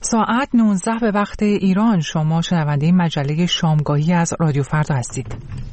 ساعت 19 به وقت ایران. شما شنونده مجله شامگاهی از رادیو فردا هستید.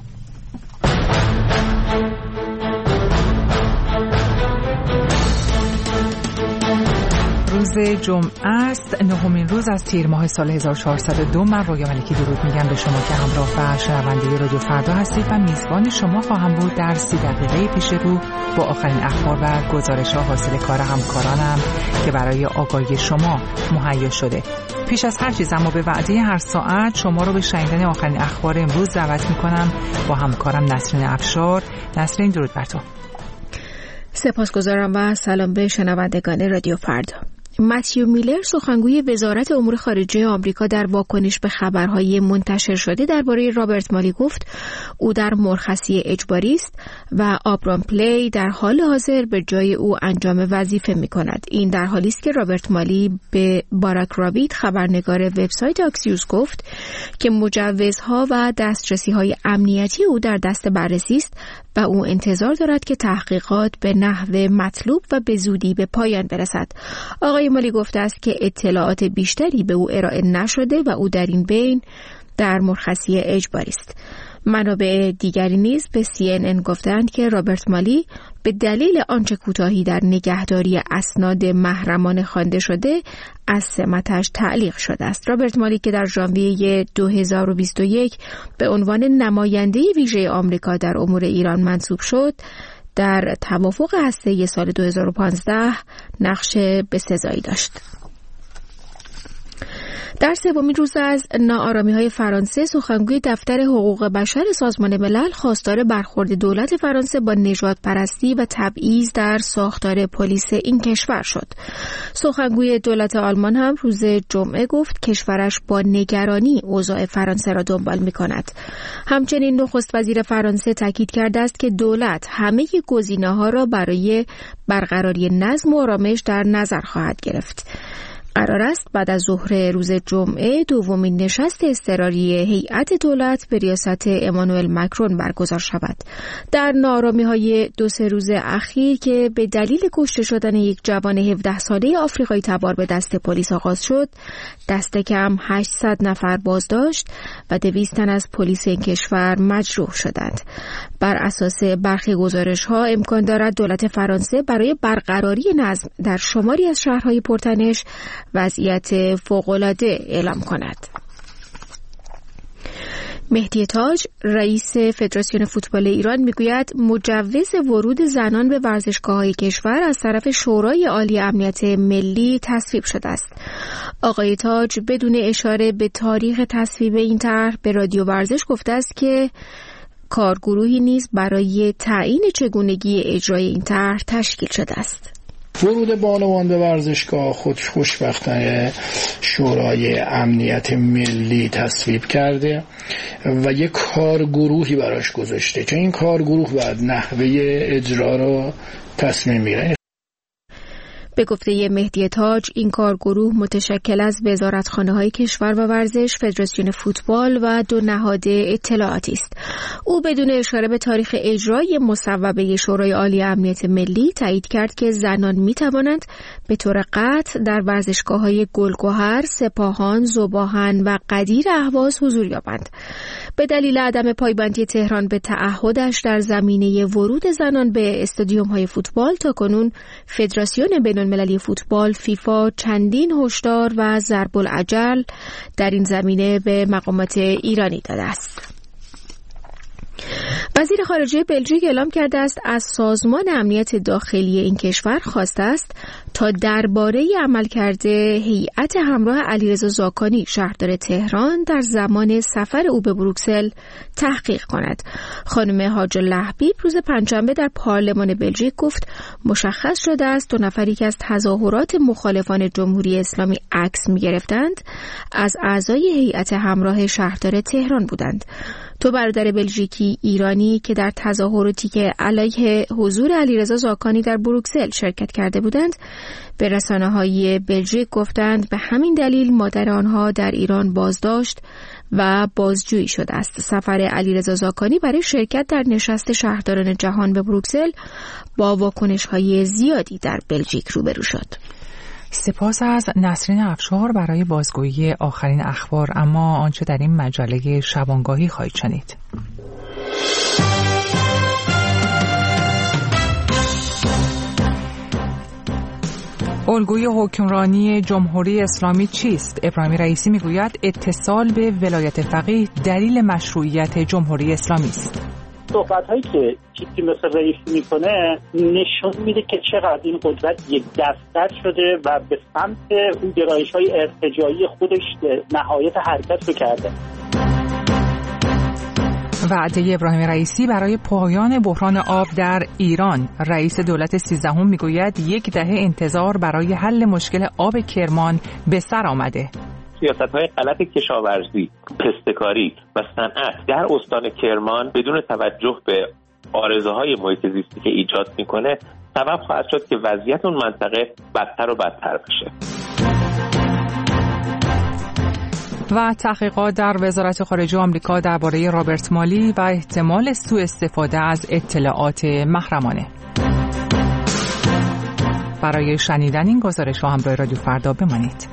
روز جمعه است، نهمین روز از تیر ماه سال 1402. من رویا ملکی درود میگم به شما که همراه و شنونده رادیو فردا هستید و میزبان شما خواهم بود در 30 دقیقه پیش رو با آخرین اخبار و گزارش‌ها حاصل کار همکارانم که برای آگاهی شما مهیا شده. پیش از هر چیز اما به وعده هر ساعت شما رو به شنیدن آخرین اخبار امروز دعوت میکنم با همکارم نسرین افشار. نسرین درود بر تو. سپاسگزارم و سلام به شنوندگان رادیو فردا. متیو میلر سخنگوی وزارت امور خارجه آمریکا در واکنش به خبرهای منتشر شده درباره رابرت مالی گفت او در مرخصی اجباری است و آبرام پلی در حال حاضر به جای او انجام وظیفه می‌کند. این در حالی است که رابرت مالی به باراک رابید خبرنگار وبسایت آکسیوس گفت که مجوزها و دسترسی‌های امنیتی او در دست بررسی است و او انتظار دارد که تحقیقات به نحو مطلوب و به زودی به پایان برسد. آقای مالی گفته است که اطلاعات بیشتری به او ارائه نشده و او در این بین در مرخصی اجباری است. منابع دیگری نیز به CNN گفتند که رابرت مالی به دلیل آنچه کوتاهی در نگهداری اسناد محرمانه خوانده شده از سمتش تعلیق شده است. رابرت مالی که در ژانویه 2021 به عنوان نماینده ویژه آمریکا در امور ایران منصوب شد، در توافق هسته‌ای سال 2015 نقش بسزایی داشت. در سومین روز از ناآرامی‌های فرانسه، سخنگوی دفتر حقوق بشر سازمان ملل خواستار برخورد دولت فرانسه با نژادپرستی و تبعیض در ساختار پلیس این کشور شد. سخنگوی دولت آلمان هم روز جمعه گفت کشورش با نگرانی اوضاع فرانسه را دنبال می‌کند. همچنین نخست وزیر فرانسه تاکید کرده است که دولت همه گزینه‌ها را برای برقراری نظم و آرامش در نظر خواهد گرفت. قرار است بعد از ظهر روز جمعه دومین نشست اضطراری هیئت دولت به ریاست امانوئل مکرون برگزار شود. در ناآرامی‌های 2-3 روز اخیر که به دلیل کشته شدن یک جوان 17 ساله آفریقایی تبار به دست پلیس آغاز شد، دست کم 800 نفر بازداشت و 200 تن از پلیس این کشور مجروح شدند. بر اساس برخی گزارش‌ها امکان دارد دولت فرانسه برای برقراری نظم در شماری از شهرهای پرتنش وضعیت فوق‌العاده اعلام کند. مهدی تاج رئیس فدراسیون فوتبال ایران میگوید مجوز ورود زنان به ورزشگاه‌های کشور از طرف شورای عالی امنیت ملی تصویب شده است. آقای تاج بدون اشاره به تاریخ تصویب این طرح به رادیو ورزش گفته است که کارگروهی نیز برای تعیین چگونگی اجرای این طرح تشکیل شده است. ورود بانوان به ورزشگاه خود خوشبختانه شورای امنیت ملی تصویب کرده و یک کارگروهی براش گذاشته که این کارگروه بعد نحوه اجرا رو تصمیم میگیره. به گفته مهدی تاج این کارگروه متشکل از وزارتخانه‌های کشور و ورزش، فدراسیون فوتبال و 2 نهاد اطلاعاتی است. او بدون اشاره به تاریخ اجرای مصوبه شورای عالی امنیت ملی تایید کرد که زنان می‌توانند به طور قطع در ورزشگاه‌های گلگهر، سپاهان، ذوب‌آهن و قدیر اهواز حضور یابند. به دلیل عدم پایبندی تهران به تعهدش در زمینه ورود زنان به استادیوم‌های فوتبال تاکنون فدراسیون بین‌المللی فوتبال فیفا چندین هشدار و ضرب العجل در این زمینه به مقامات ایرانی داده است. وزیر خارجه بلژیک اعلام کرده است از سازمان امنیت داخلی این کشور خواسته است تا درباره عملکرد هیئت همراه علیرضا زاکانی شهردار تهران در زمان سفر او به بروکسل تحقیق کند. خانم حاج لهبی روز پنجشنبه در پارلمان بلژیک گفت مشخص شده است 2 نفری که از تظاهرات مخالفان جمهوری اسلامی عکس می‌گرفتند از اعضای هیئت همراه شهردار تهران بودند. 2 برادر بلژیکی ایرانی که در تظاهراتی که علیه حضور علیرضا زاکانی در بروکسل شرکت کرده بودند به رسانه‌های بلژیک گفتند به همین دلیل مادر آنها در ایران بازداشت و بازجویی شده است. سفر علیرضا زاکانی برای شرکت در نشست شهرداران جهان به بروکسل با واکنش‌های زیادی در بلژیک روبرو شد. سپاس از نسرین افشار برای بازگویی آخرین اخبار، اما آنچه در این مجله شبانگاهی خواهید شنید. الگوی حکمرانی جمهوری اسلامی چیست؟ ابراهیم رئیسی میگوید اتصال به ولایت فقیه دلیل مشروعیت جمهوری اسلامی است. صحبت‌هایی که چیزی مثل رئیسی میکنه نشون میده که چقدر این قدرت یک دستر شده و به سمت اون گرایش‌های ارتجاعی خودش نهایت حرکت رو کرده. وعده ابراهیم رئیسی برای پایان بحران آب در ایران. رئیس دولت 13 میگوید 10 دهه انتظار برای حل مشکل آب کرمان به سر آمده. سیاست‌های غلط کشاورزی، پسته‌کاری و صنعت در استان کرمان بدون توجه به عارضه‌های محیط زیستی که ایجاد می‌کنه سبب خواهد شد که وضعیت اون منطقه بدتر و بدتر بشه. و تحقیقات در وزارت خارجه آمریکا درباره رابرت مالی و احتمال سوء استفاده از اطلاعات محرمانه. برای شنیدن این گزارش‌ها همراه رادیو فردا بمانید.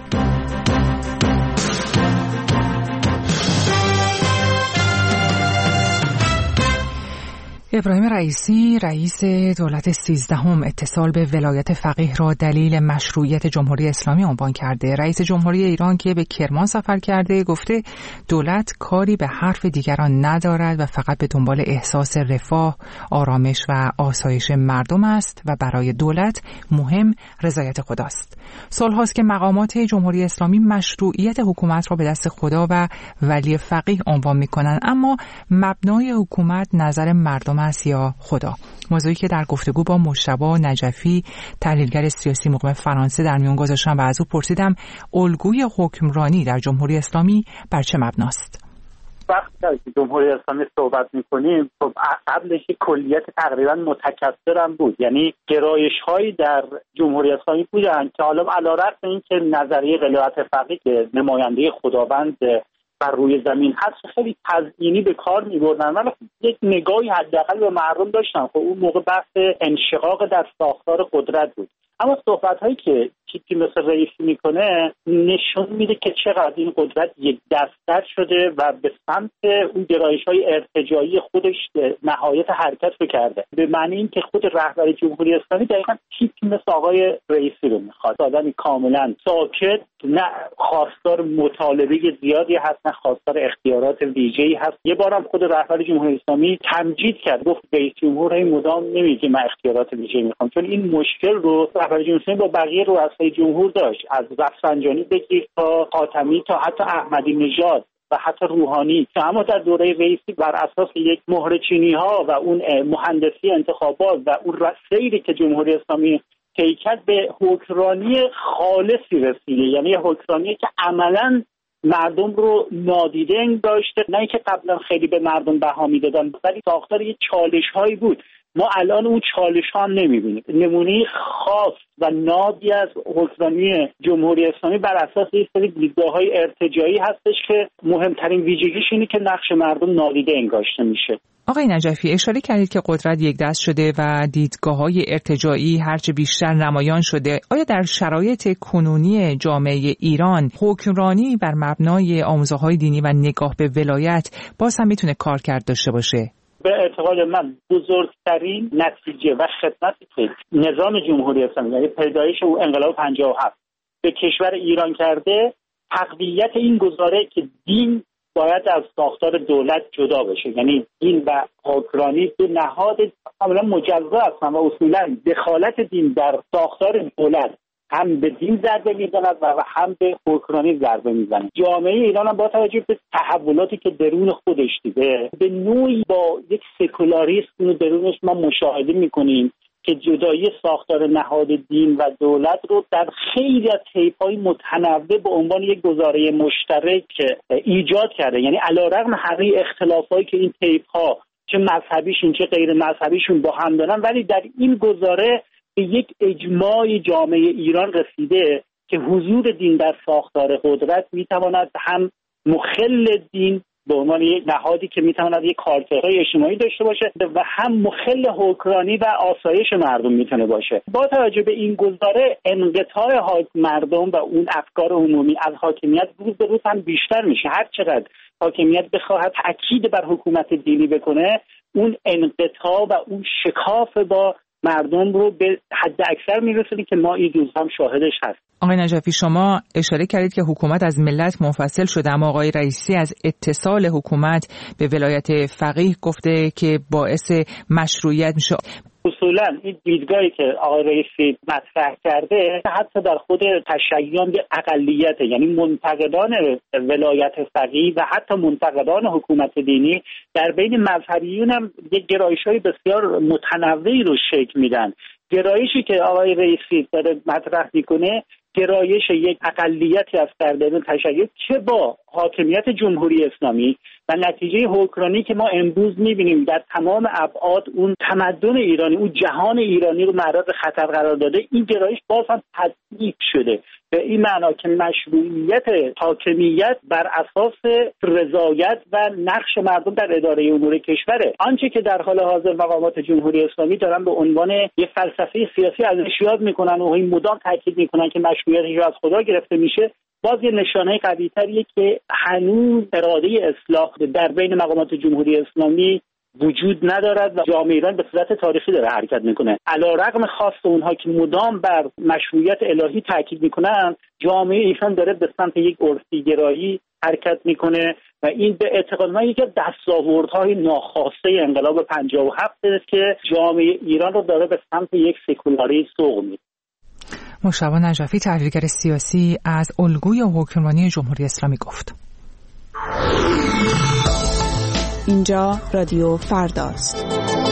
ابراهیم رئیسی رئیس دولت 13 اتصال به ولایت فقیه را دلیل مشروعیت جمهوری اسلامی عنوان کرده. رئیس جمهوری ایران که به کرمان سفر کرده گفته دولت کاری به حرف دیگران ندارد و فقط به دنبال احساس رفاه، آرامش و آسایش مردم است و برای دولت مهم رضایت خداست. سال‌هاست که مقامات جمهوری اسلامی مشروعیت حکومت را به دست خدا و ولی فقیه عنوان می‌کنند، اما مبنای حکومت نظر مردم است یا خدا؟ موضوعی که در گفتگو با مجتبی نجفی تحلیلگر سیاسی مقیم فرانسه در میان گذاشتم و از او پرسیدم الگوی حکمرانی در جمهوری اسلامی بر چه مبناست؟ وقتی که جمهوری اسلامی صحبت می‌کنیم خب قبلش کلیت تقریبا متکثر هم بود، یعنی گرایش‌هایی در جمهوری اسلامی بودن که حالا علیرغم اینکه نظریه ولایت فقیه که نماینده خداوند بر روی زمین هست خیلی تزیینی به کار می‌بردن، ولی یک نگاهی حداقل به مردم داشتن. خب اون موقع بحث انشقاق در ساختار قدرت بود، اما صحبت‌هایی که چیزی مثل رئیسی میکنه نشون میده که چقدر این قدرت یک دستر شده و به سمت اون گرایش‌های ارتجاعی خودش نهایت حرکت رو کرده، به معنی این که خود رهبر جمهوری اسلامی دقیقاً چیزی مثل آقای رئیسی رو میخواد، آدمی کاملا ساکت، نه خواستار مطالبه زیادی هست نه خواستار اختیارات ویژه‌ای هست. یه بارم خود رهبر جمهوری اسلامی تمجید کرد، گفت رئیس جمهور مدام نمیگه من اختیارات ویژه میخوام، چون این مشکل رو رهبر جمهوری اسلامی با بقیه رؤسای جمهور داشت، از رفسنجانی بگیر تا خاتمی تا حتی احمدی نژاد و حتی روحانی، که اما در دوره رئیسی بر اساس یک مهر چینی ها و اون مهندسی انتخابات و اون سیری که جمهوری اسلامی طی کرد به حکمرانی خالصی رسیده، یعنی حکمرانی که عملاً مردم رو نادیده داشته، نه اینکه قبلا خیلی به مردم بها میدادن ولی ساختار یک چالش هایی بود. ما الان اون چالش ها هم نمیبینیم. نمونه خاص و نابی از حکمرانی جمهوری اسلامی بر اساس یک سری دیدگاه‌های ارتجاعی هستش که مهمترین ویژگیش اینه که نقش مردم نادیده انگاشته میشه. آقای نجفی اشاره کردید که قدرت یک دست شده و دیدگاه‌های ارتجاعی هرچه بیشتر نمایان شده. آیا در شرایط کنونی جامعه ایران حکمرانی بر مبنای آموزه‌های دینی و نگاه به ولایت باز هم میتونه کارکرد داشته باشه؟ به اعتقاد من بزرگترین نتیجه و خدمتی که نظام جمهوری اسلامی یعنی پیدایش او انقلاب 57 به کشور ایران کرده تقویت این گزاره که دین باید از ساختار دولت جدا بشه، یعنی دین و حکمرانی دو نهاد کاملا مجزا هستند و اصولا دخالت دین در ساختار دولت هم به دین ضربه میزند و هم به حکمرانی ضربه میزند. جامعه ایران هم با توجه به تحولاتی که درون خودش دیده به نوعی با یک سکولاریسم درونش ما مشاهده میکنیم که جدایی ساختار نهاد دین و دولت رو در خیلی از طیف‌های متنوع به عنوان یک گزاره مشترک ایجاد کرده، یعنی علیرغم همه اختلافایی که این طیف‌ها چه مذهبیشون چه غیر مذهبیشون با هم دارن، ولی در این گزاره به یک اجماع جامعه ایران رسیده که حضور دین در ساختار قدرت میتواند هم مخل دین به عنوان یک نهادی که میتواند یک کارکردهای اجتماعی داشته باشه و هم مخل حکمرانی و آسایش مردم میتونه باشه. با توجه به این گزاره انقطاع مردم و اون افکار عمومی از حاکمیت روز به روز هم بیشتر میشه. هر چقدر حاکمیت بخواهد تاکید بر حکومت دینی بکنه، اون انقطاع و اون شکاف با مردم رو به حد اکثر میرسونی که ما این روز هم شاهدش هست. آقای نجفی، شما اشاره کردید که حکومت از ملت منفصل شده، اما آقای رئیسی از اتصال حکومت به ولایت فقیه گفته که باعث مشروعیت میشه. اصولا این دیدگاهی که آقای رئیسی مطرح کرده حتی در خود تشیعیان به اقلیت، یعنی منتقدان ولایت فقیه و حتی منتقدان حکومت دینی در بین مذهبیون هم یک گرایش‌های بسیار متنوعی رو شکل میدن. گرایشی که آقای رئیسی داره مطرح میکنه گرایش یک اقلیتی است در بین تشیع که با حاکمیت جمهوری اسلامی و نتیجه حکمرانی که ما امروز می‌بینیم در تمام ابعاد اون تمدن ایرانی، اون جهان ایرانی رو معرض خطر قرار داده، این گرایش باز هم تضعیف شده به این معنا که مشروعیت حاکمیت بر اساس رضایت و نقش مردم در اداره امور کشوره. آنچه که در حال حاضر مقامات جمهوری اسلامی دارن به عنوان یک فلسفه سیاسی ازش یاد میکنن و این مدام تاکید میکنن که مشروعیتش از خدا گرفته میشه، باز یه نشانه قوی‌تریه که هنوز اراده اصلاح در بین مقامات جمهوری اسلامی وجود ندارد و جامعه ایران به صورت تاریخی داره حرکت میکنه. علیرغم خواست اونها که مدام بر مشروعیت الهی تاکید میکنن، جامعه ایران داره به سمت یک عرفی گرایی حرکت میکنه و این به اعتقاد من یکی از دستاوردهای ناخواسته انقلاب 57 است که جامعه ایران رو داره به سمت یک سکولاریسم سوق میده. مشتبه نجفی، تحلیلگر سیاسی، از الگوی حکمرانی جمهوری اسلامی گفت. اینجا رادیو فرداست.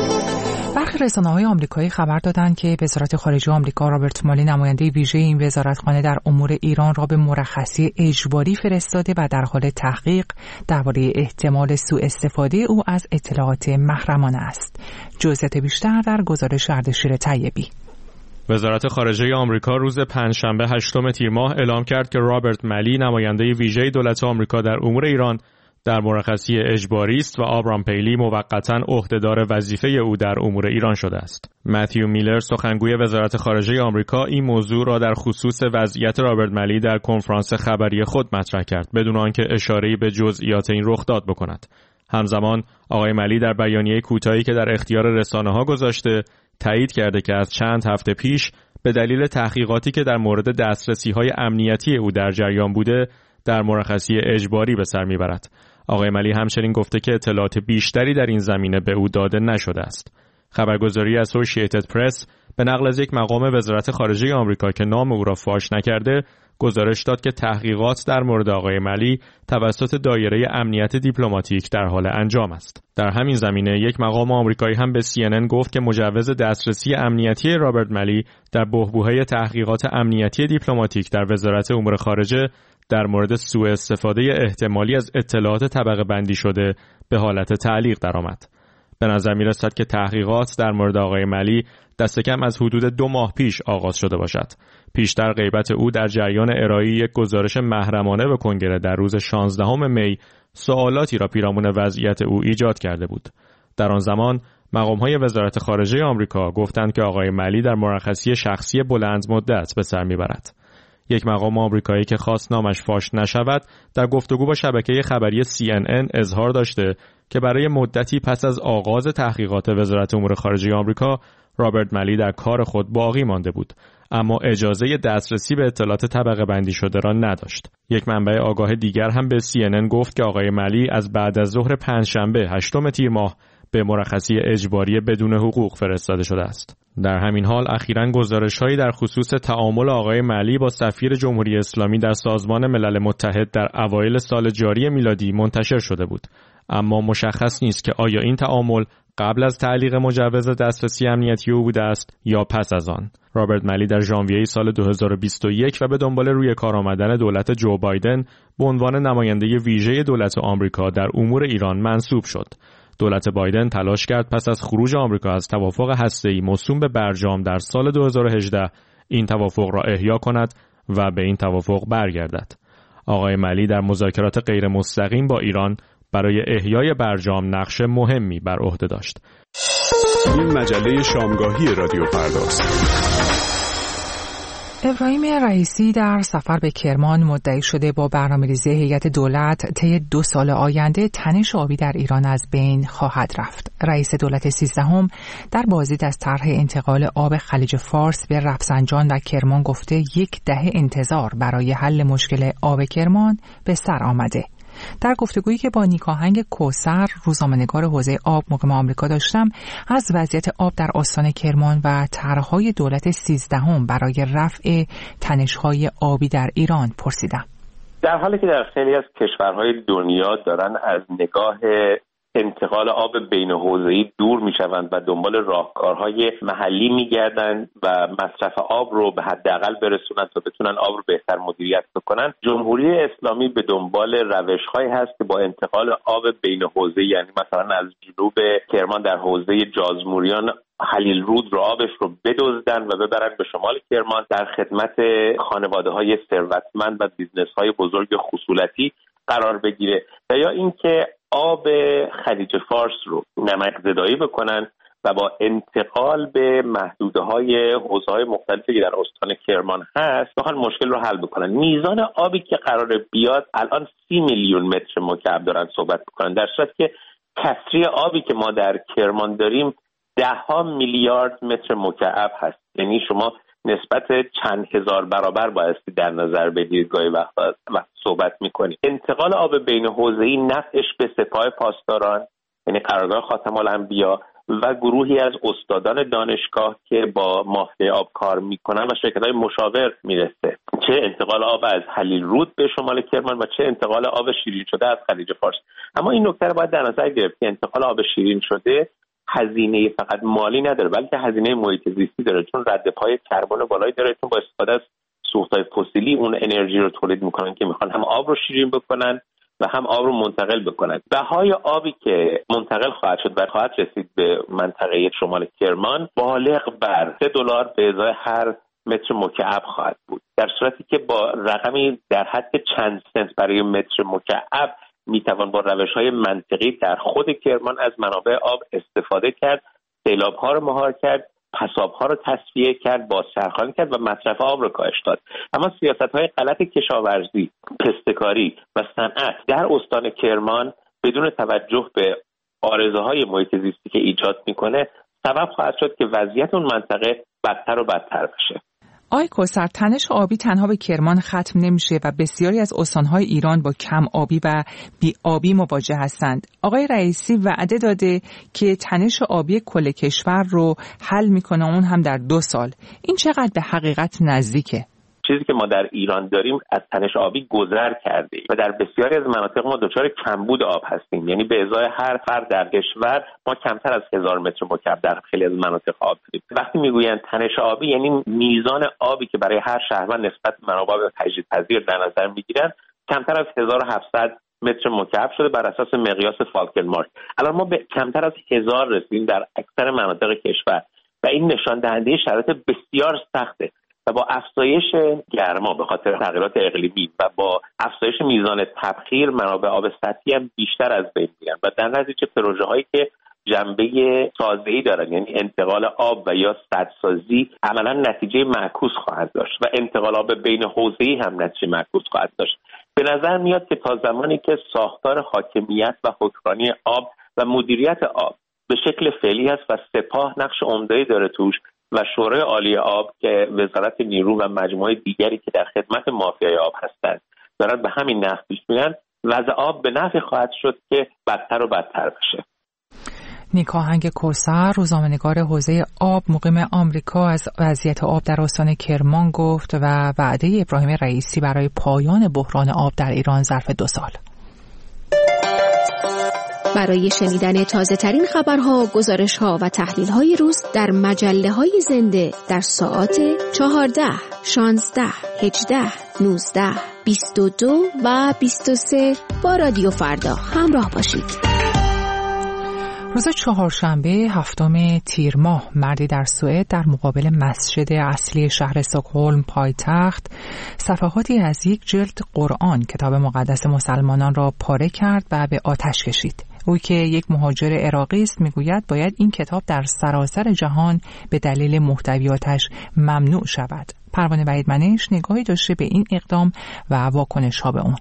برخی رسانه‌های آمریکایی خبر دادند که وزارت خارجه آمریکا رابرت مالی، نماینده ویژه این وزارتخانه در امور ایران، را به مرخصی اجباری فرستاده و در حال تحقیق درباره احتمال سوء استفاده او از اطلاعات محرمانه است. جزئیات بیشتر در گزارش اردشیر طیبی. وزارت خارجه آمریکا روز پنجشنبه 8 تیر ماه اعلام کرد که رابرت مالی، نماینده ویژه دولت آمریکا در امور ایران، در مرخصی اجباری است و آبرام پیلی موقتاً عهدهدار وظیفه او در امور ایران شده است. متیو میلر، سخنگوی وزارت خارجه آمریکا، این موضوع را در خصوص وضعیت رابرت مالی در کنفرانس خبری خود مطرح کرد بدون آنکه اشاره‌ای به جزئیات این رخداد بکند. همزمان آقای مالی در بیانیه کوتاهی که در اختیار رسانه‌ها گذاشته تایید کرده که از چند هفته پیش به دلیل تحقیقاتی که در مورد دسترسی‌های امنیتی او در جریان بوده در مرخصی اجباری به سر میبرد. آقای مالی همچنین گفته که اطلاعات بیشتری در این زمینه به او داده نشده است. خبرگزاری اسوسییتد پرس به نقل از یک مقام وزارت خارجه آمریکا که نام او را فاش نکرده گزارش داد که تحقیقات در مورد آقای مالی توسط دایره امنیت دیپلماتیک در حال انجام است. در همین زمینه یک مقام آمریکایی هم به CNN گفت که مجوز دسترسی امنیتی رابرت مالی در بحبوحه تحقیقات امنیتی دیپلماتیک در وزارت امور خارجه در مورد سوء استفاده احتمالی از اطلاعات طبقه بندی شده به حالت تعلیق درآمد. به نظر می رسد که تحقیقات در مورد آقای مالی دست کم از حدود 2 ماه پیش آغاز شده باشد. پیشتر غیبت او در جریان ارائه یک گزارش محرمانه به کنگره در روز 16 می سوالاتی را پیرامون وضعیت او ایجاد کرده بود. در آن زمان مقام‌های وزارت خارجه آمریکا گفتند که آقای مالی در مرخصی شخصی بلند مدت به سر میبرد. یک مقام آمریکایی که خواست نامش فاش نشود در گفتگو با شبکه خبری CNN اظهار داشته که برای مدتی پس از آغاز تحقیقات وزارت امور خارجه آمریکا رابرت مالی در کار خود باقی مانده بود، اما اجازه دسترسی به اطلاعات طبقه بندی شده را نداشت. یک منبع آگاه دیگر هم به CNN گفت که آقای مالی از بعد از ظهر پنجشنبه 8 تیر ماه به مرخصی اجباری بدون حقوق فرستاده شده است. در همین حال اخیراً گزارش‌هایی در خصوص تعامل آقای مالی با سفیر جمهوری اسلامی در سازمان ملل متحد در اوایل سال جاری میلادی منتشر شده بود، اما مشخص نیست که آیا این تعامل قبل از تعلیق مجوز دسترسی امنیتی او بوده است یا پس از آن. رابرت مالی در ژانویه سال 2021 و به دنبال روی کار آمدن دولت جو بایدن به عنوان نماینده ویژه دولت آمریکا در امور ایران منصوب شد. دولت بایدن تلاش کرد پس از خروج آمریکا از توافق هسته‌ای موسوم به برجام در سال 2018 این توافق را احیا کند و به این توافق برگردد. آقای مالی در مذاکرات غیر مستقیم با ایران برای احیای برجام نقش مهمی بر عهده داشت. این مجله شامگاهی رادیو فرداست. ابراهیم رئیسی در سفر به کرمان مدعی شده با برنامه‌ریزی هیئت دولت طی 2 سال آینده تنش آبی در ایران از بین خواهد رفت. رئیس دولت 13 در بازدید از طرح انتقال آب خلیج فارس به رفسنجان و کرمان گفته 10 دهه انتظار برای حل مشکل آب کرمان به سر آمده. در گفتگویی که با نیکاهنگ کوثر روزنامه‌نگار حوزه آب مقیم آمریکا داشتم، از وضعیت آب در استان کرمان و طرح‌های دولت 13 برای رفع تنش‌های آبی در ایران پرسیدم. در حالی که در خیلی از کشورهای دنیا دارن از نگاه انتقال آب بین حوزه‌ای دور میشوند و دنبال راهکارهای محلی میگردند و مصرف آب رو به حداقل برسونن تا بتونن آب رو بهتر مدیریت بکنن، جمهوری اسلامی به دنبال روش‌هایی هست که با انتقال آب بین حوزه‌ای، یعنی مثلا از جنوب کرمان در حوزه جازموریان خلیل رود رو آبش رو بدزدن و ببرن به شمال کرمان در خدمت خانواده‌های ثروتمند و بیزنس‌های بزرگ خصولتی قرار بگیره، و یا اینکه آب خلیج فارس رو نمک‌زدایی بکنن و با انتقال به محدوده‌های حوزه‌های مختلفی که در استان کرمان هست بخوان مشکل رو حل بکنن. میزان آبی که قراره بیاد الان 30 میلیون متر مکعب دارن صحبت می‌کنن، در صورتی که کسری آبی که ما در کرمان داریم 10 میلیارد متر مکعب هست. یعنی شما نسبت چند هزار برابر بایستی در نظر بگیرید گاهی وقت صحبت میکنید. انتقال آب بین حوزه‌ای نفعش به سپاه پاسداران، یعنی قرارگاه خاتم الانبیا و گروهی از استادان دانشگاه که با ماهده آب کار میکنن و شرکت‌های مشاور میرسه، چه انتقال آب از خلیل رود به شمال کرمان و چه انتقال آب شیرین شده از خلیج فارس. اما این نکته رو باید در نظر گرفت که انتقال آب شیرین شده هزینه فقط مالی نداره، بلکه هزینه محیط زیستی داره، چون ردپای کربن بالایی داره، چون با استفاده از سوخت‌های فسیلی اون انرژی رو تولید میکنن که میخوان هم آب رو شیرین بکنن و هم آب رو منتقل بکنن. بهای آبی که منتقل خواهد شد و خواهد رسید به منطقه شمال کرمان بالغ بر $3 به ازای هر متر مکعب خواهد بود، در صورتی که با رقمی در حد چند سنت برای متر مکعب میتوان با روش‌های منطقی در خود کرمان از منابع آب استفاده کرد، سیلاب‌ها رو مهار کرد، پساب‌ها رو تصفیه کرد، بازچرخانی کرد و مصرف آب رو کاهش داد. اما سیاست‌های غلط کشاورزی، پستکاری و صنعت در استان کرمان بدون توجه به عارضه‌های محیط زیستی که ایجاد میکنه سبب خواهد شد که وضعیت اون منطقه بدتر و بدتر بشه. آقای کوثر، تنش آبی تنها به کرمان ختم نمیشه و بسیاری از استان‌های ایران با کم آبی و بی آبی مواجه هستند. آقای رئیسی وعده داده که تنش آبی کل کشور رو حل میکنه، اون هم در 2 سال. این چقدر به حقیقت نزدیکه؟ چیزی که ما در ایران داریم از تنش آبی گذر کرده و در بسیاری از مناطق ما دچار کمبود آب هستیم. یعنی به ازای هر فرد در کشور ما کمتر از 1000 متر مکعب در خیلی از مناطق آب داریم. وقتی میگویند تنش آبی یعنی میزان آبی که برای هر شهروند نسبت به منابع تجدیدپذیر در نظر میگیرن کمتر از 1700 متر مکعب شده بر اساس مقیاس فالکنمارک. الان ما به کمتر از 1000 رسیدیم در اکثر مناطق کشور و این نشان دهنده شرایط بسیار سخته و با افزایش گرما به خاطر تغییرات اقلیمی و با افزایش میزان تبخیر منابع آب سطحی هم بیشتر از بین میرن و در نتیجه پروژه هایی که جنبه سازه‌ای دارن، یعنی انتقال آب و یا سدسازی، عملا نتیجه معکوس خواهد داشت و انتقال آب بین حوزه‌ای هم نتیجه معکوس خواهد داشت. به نظر میاد که تا زمانی که ساختار حاکمیت و حکمرانی آب و مدیریت آب به شکل فعلی است و سپاه نقش عمده‌ای داره توش و شورای عالی آب که وزارت نیرو و مجموعه دیگری که در خدمت مافیای آب هستند دارن به همین نحو پیش میرن، وضع آب به نفع خواهد شد که بدتر و بدتر بشه. نیکاهنگ کوثر روزنامه‌نگار حوزه آب مقیم آمریکا از وضعیت آب در استان کرمان گفت و وعده ابراهیم رئیسی برای پایان بحران آب در ایران ظرف 2 سال. برای شنیدن تازه ترین خبرها، گزارش‌ها و تحلیل‌های روز در مجله‌های زنده در ساعات 14, 16, 18, 19, 22 و 23 با رادیو فردا همراه باشید. روز چهارشنبه هفتم تیر ماه مردی در سوئد در مقابل مسجد اصلی شهر استکهلم پایتخت صفحاتی از یک جلد قرآن کتاب مقدس مسلمانان را پاره کرد و به آتش کشید. او که یک مهاجر عراقی است میگوید باید این کتاب در سراسر جهان به دلیل محتویاتش ممنوع شود. پروانه وحیدمنش نگاهی داشته به این اقدام و واکنش ها به اون.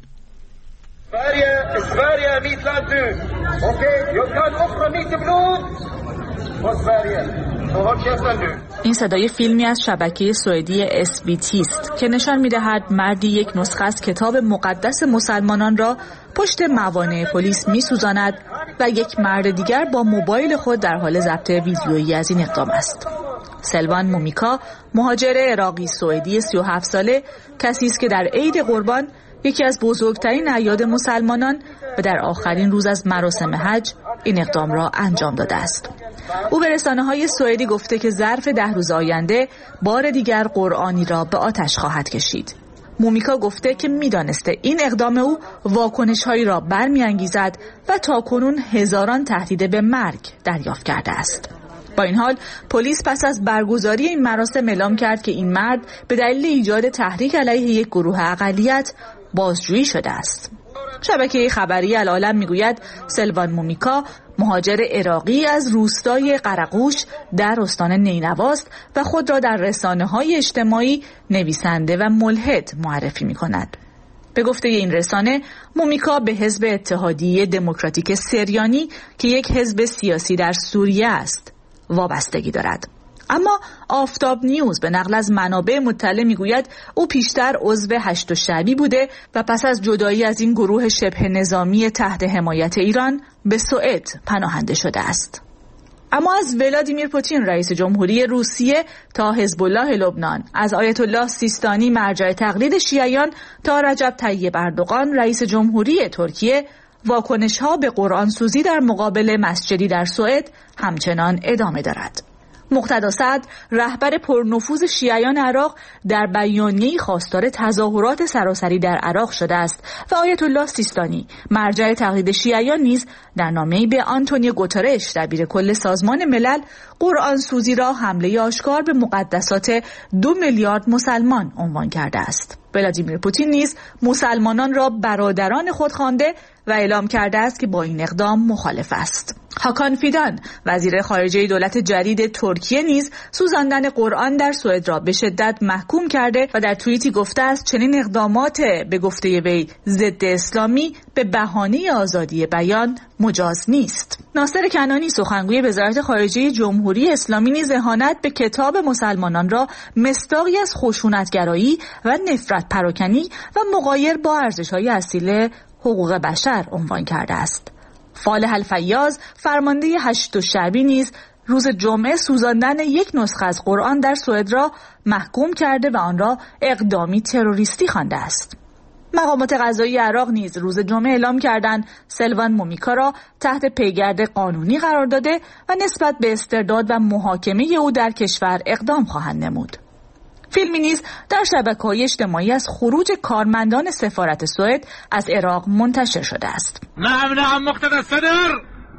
این صدای فیلمی از شبکه سوئدی SVT است که نشان می‌دهد مردی یک نسخه از کتاب مقدس مسلمانان را پشت موانع پلیس می‌سوزاند و یک مرد دیگر با موبایل خود در حال ضبط ویدیویی از این اقدام است. سلوان مومیکا، مهاجر عراقی سوئدی 37 ساله، کسی است که در عید قربان، یکی از بزرگترین اعیاد مسلمانان و در آخرین روز از مراسم حج، این اقدام را انجام داده است. او به رسانه‌های سوئدی گفته که ظرف 10 روز آینده بار دیگر قرآنی را به آتش خواهد کشید. مومیکا گفته که می‌دانسته این اقدام او واکنش‌هایی را برمی‌انگیزد و تاکنون هزاران تهدید به مرگ دریافت کرده است. با این حال پلیس پس از برگزاری این مراسم اعلام کرد که این مرد به دلیل ایجاد تحریک علیه یک گروه اقلیت بازجویی شده است. شبکه خبری العالم میگوید سلوان مومیکا مهاجر عراقی از روستای قرقوش در استان نینواست و خود را در رسانه‌های اجتماعی نویسنده و ملحد معرفی می‌کند. به گفته این رسانه، مومیکا به حزب اتحادیه دموکراتیک سریانی که یک حزب سیاسی در سوریه است وابستگی دارد. اما آفتاب نیوز به نقل از منابع مطلع میگوید او پیشتر عضو هشت شعبی بوده و پس از جدایی از این گروه شبه نظامی تحت حمایت ایران به سوئد پناهنده شده است. اما از ولادیمیر پوتین رئیس جمهوری روسیه تا حزب الله لبنان، از آیت الله سیستانی مرجع تقلید شیعیان تا رجب طیب اردوغان رئیس جمهوری ترکیه، واکنش‌ها به قرآن سوزی در مقابل مسجدی در سوئد همچنان ادامه دارد. مقتدا سعد، رهبر پرنفوذ شیعیان عراق، در بیانیه‌ای خواستار تظاهرات سراسری در عراق شده است و آیت الله سیستانی، مرجع تقلید شیعیان، نیز در نامه‌ای به آنتونیو گوترش، دبیر کل سازمان ملل، قرآن سوزی را حمله آشکار به مقدسات 2 میلیارد مسلمان عنوان کرده است. ولادیمیر پوتین نیز مسلمانان را برادران خود خوانده و اعلام کرده است که با این اقدام مخالف است. هاکان فیدان، وزیر خارجه دولت جدید ترکیه، نیز سوزاندن قرآن در سوئد را به شدت محکوم کرده و در توییتی گفته است چنین اقدامات به گفته وی ضد اسلامی به بهانه آزادی بیان مجاز نیست. ناصر کنانی، سخنگوی وزارت خارجه جمهوری اسلامی، نیز اهانت به کتاب مسلمانان را مصداقی از خشونتگرایی و نفرت پراکنی و مغایر با ارزش‌های اصیل حقوق بشر عنوان کرده است. فالح الفیاض، فرمانده هشت شعبی، نیز روز جمعه سوزاندن یک نسخه از قرآن در سوئد را محکوم کرده و آن را اقدامی تروریستی خوانده است. مقامات قضایی عراق نیز روز جمعه اعلام کردند سلوان مومیکا را تحت پیگرد قانونی قرار داده و نسبت به استرداد و محاکمه او در کشور اقدام خواهند نمود. فیلمی نیز در شبکه‌های اجتماعی از خروج کارمندان سفارت سوئد از عراق منتشر شده است. نعم مقتدى الصدر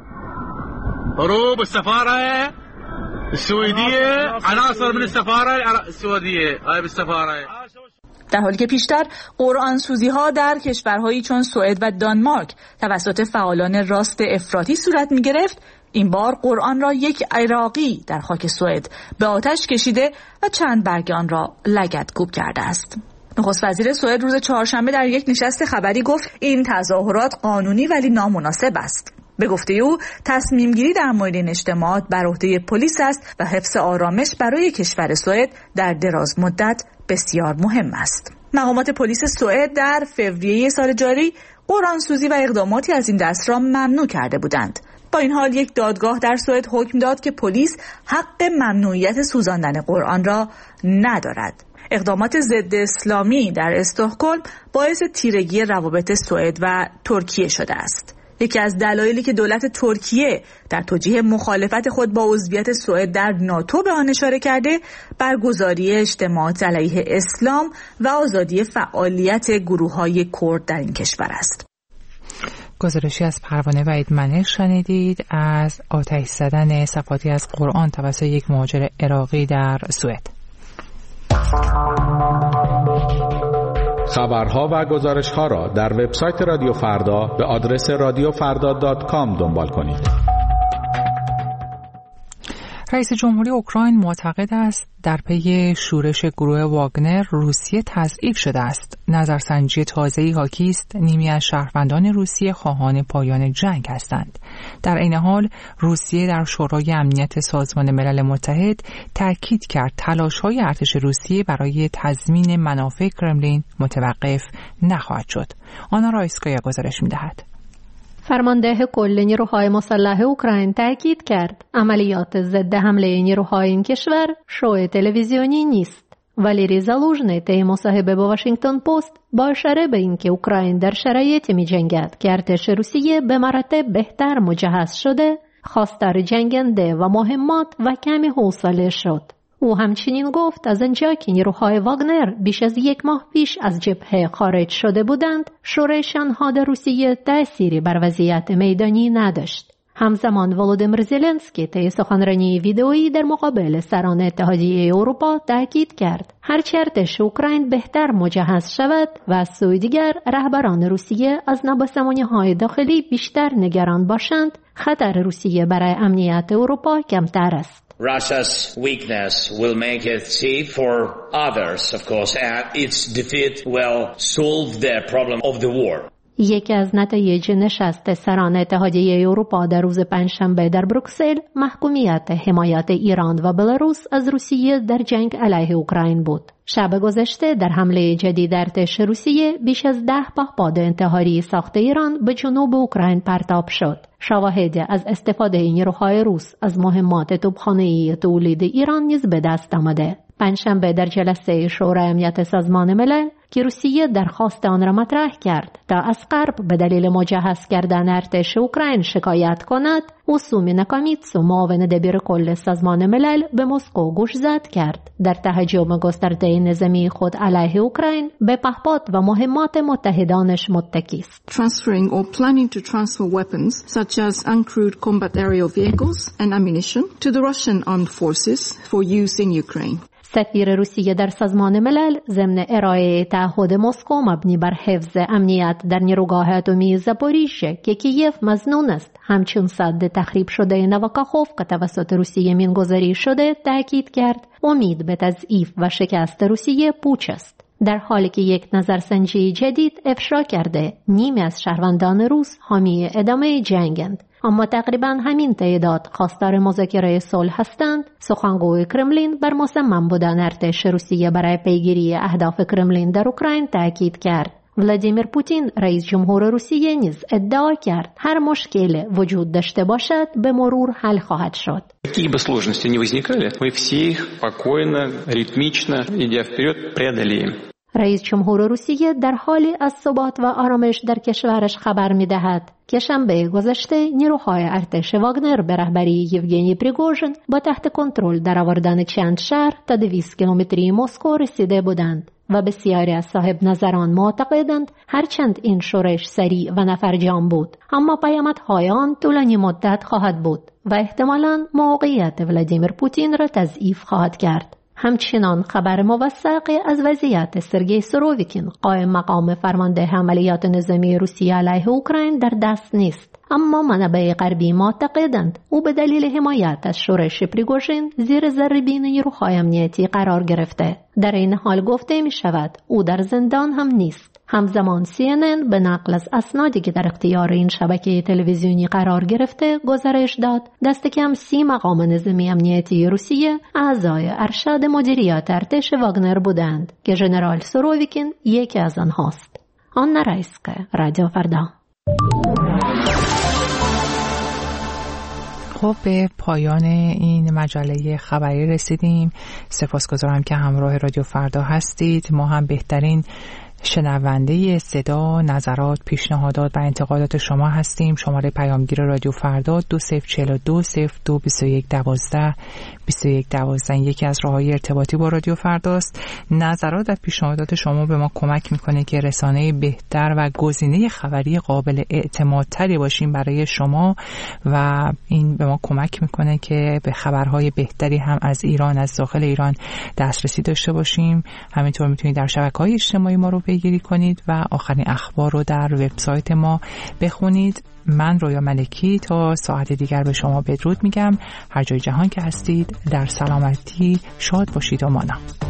هروب السفارة السويدية عناصر من السفارة السويدية هاي بالسفارة. در حالی که پیشتر قرآن سوزی ها در کشورهایی چون سوئد و دانمارک توسط فعالان راست افراطی صورت می گرفت، این بار قرآن را یک عراقی در خاک سوئد به آتش کشیده و چند برگ آن را لگدگوب کرده است. نخست وزیر سوئد روز چهارشنبه در یک نشست خبری گفت این تظاهرات قانونی ولی نامناسب است. به گفته او تصمیم گیری در مورد این اجتماعات بر عهده پلیس است و حفظ آرامش برای کشور سوئد در دراز مدت بسیار مهم است. مقامات پلیس سوئد در فوریه سال جاری قرآن سوزی و اقداماتی از این دست را ممنوع کرده بودند. با این حال یک دادگاه در سوئد حکم داد که پلیس حق ممنوعیت سوزاندن قرآن را ندارد. اقدامات ضد اسلامی در استکهلم باعث تیرگی روابط سوئد و ترکیه شده است. یکی از دلایلی که دولت ترکیه در توجیه مخالفت خود با عضویت سوئد در ناتو به آن اشاره کرده، برگزاری اجتماعات علیه اسلام و آزادی فعالیت گروه‌های کرد در این کشور است. گزارشی از پروانه وحیدمنش شنیدید از آتش زدن صفحاتی از قرآن توسط یک مهاجر عراقی در سوئد. خبرها و گزارشها را در وبسایت رادیو فردا به آدرس radiofarda.com دنبال کنید. رئیس جمهوری اوکراین معتقد است در پی شورش گروه واگنر روسیه تضعیف شده است. نظرسنجی تازه‌ای حاکی است نیمی از شهروندان روسیه خواهان پایان جنگ هستند. در این حال روسیه در شورای امنیت سازمان ملل متحد تاکید کرد تلاش‌های ارتش روسیه برای تضمین منافع کرملین متوقف نخواهد شد. آنا رایسکایا گزارش می‌دهد. فرمانده کل نیروهای مسلح اوکراین تاکید کرد عملیات ضد حمله نیروهای این کشور شو تلویزیونی نیست. والیری زالوژنی طی مصاحبه با واشنگتن پست با اشاره به اینکه اوکراین در شرایطی می‌جنگد که ارتش روسیه به مراتب بهتر مجهز شده، خواستار جنگنده و مهمات و کمی حوصله شد. او همچنین گفت از آنجا که نیروهای واگنر بیش از 1 ماه پیش از جبهه خارج شده بودند، شورش آنها در روسیه تأثیری بر وضعیت میدانی نداشت. همزمان ولودیمیر زلنسکی طی سخنرانی ویدئویی در مقابل سران اتحادیه اروپا تاکید کرد هرچه ارتش اوکراین بهتر مجهز شود و از سوی دیگر رهبران روسیه از نابسامانی‌های داخلی بیشتر نگران باشند، خطر روسیه برای امنیت اروپا کمتر است. Russia's weakness will make it safe for others, of course, and its defeat will solve the problem of the war. یکی از نتایج نشست سران اتحادیه اروپا در روز پنجشنبه در بروکسل محکومیت حمایت ایران و بلاروس از روسیه در جنگ علیه اوکراین بود. شب گذشته در حمله جدید ارتش روسیه بیش از 10 پهپاد انتحاری ساخت ایران به جنوب اوکراین پرتاب شد. شواهد از استفاده نیروهای روس از مهمات توپخانه‌ای تولید ایران نیز به دست آمده. پنجشنبه در جلسه شورای امنیت سازمان ملل که روسیه درخواست آن را مطرح کرد تا از غرب به دلیل مجهز کردن ارتش اوکراین شکایت کند، اوسومی ناکامیتسو معاون دبیر کل سازمان ملل به مسکو گوش زد کرد در تهاجم گسترده نظامی خود علیه اوکراین به پهپاد و مهمات متحدانش متکی است. Transferring or planning to transfer weapons such as uncrewed combat aerial vehicles and ammunition to the Russian armed forces for use in Ukraine. سفیر روسیه در سازمان ملل ضمن ارائه تعهد مسکو مبنی بر حفظ امنیت در نیروگاه اتمی زاپوریژه که کیف مظنون است همچون سد تخریب شده نواکاخوف که توسط روسیه مینگذاری شده تاکید کرد امید به تضعیف و شکست روسیه پوچ است. در حالی که یک نظرسنجی جدید افشا کرده نیمی از شهروندان روس حامی ادامه جنگند، اما تقریباً همین تعداد خواستار مذاکره صلح هستند. سخنگوی کرملین بر مصمم بودن ارتش روسیه برای پیگیری اهداف کرملین در اوکراین تاکید کرد. ولادیمیر پوتین رئیس جمهور روسیه نیز ادعا کرد هر مشکل وجود داشته باشد به مرور حل خواهد شد. Какие бы сложности ни возникали, мы все их спокойно, ритмично, идя вперед, преодолеем. رئیس جمهور روسیه در حالی از ثبات و آرامش در کشورش خبر می‌دهد که شنبه گذشته نیروهای ارتش واگنر به رهبری یوگنی پریگوژن با تحت کنترل درآوردن چند شهر تا 200 کیلومتری مسکو رسیده بودند و بسیاری از صاحب نظران معتقدند هرچند این شورش سریع و نفرجام بود، اما پیامدهای آن طولانی مدت خواهد بود و احتمالاً موقعیت ولادیمیر پوتین را تضعیف خواهد کرد. همچنان خبر موثقی از وضعیت سرگئی سوروویکین قائم مقام فرمانده عملیات نظامی روسیه علیه اوکراین در دست نیست، اما منابع غربی معتقدند او به دلیل حمایت از شورش پریگوژین زیر ذره‌بین نیروهای امنیتی قرار گرفته. در این حال گفته می شود او در زندان هم نیست. همزمان CNN به نقل از اسنادی که در اختیار این شبکه تلویزیونی قرار گرفته گزارش داد دست کم 30 مقام نظامی امنیتی روسیه اعضای ارشد مدیریت ارتش واگنر بودند که ژنرال سوروویکین یکی از آنهاست. آنا رایسکا، رادیو فردا. خب به پایان این مجله خبری رسیدیم. سپاسگزارم که همراه رادیو فردا هستید. ما هم بهترین شنونده صدا، نظرات، پیشنهادات و انتقادات شما هستیم. شماره پیامگیر رادیو فردا 2042 02 21 12 یکی از راههای ارتباطی با رادیو فرداست. نظرات و پیشنهادات شما به ما کمک میکنه که رسانه بهتر و گزینه خبری قابل اعتمادتری باشیم برای شما و این به ما کمک میکنه که به خبرهای بهتری هم از ایران، از داخل ایران دسترسی داشته باشیم. همینطور میتونید در شبکه‌های اجتماعی ما رو پیگیری کنید و آخرین اخبار رو در وبسایت ما بخونید. من رویا ملکی تا ساعت دیگر به شما بدرود میگم. هر جای جهان که هستید در سلامتی شاد باشید و مانا.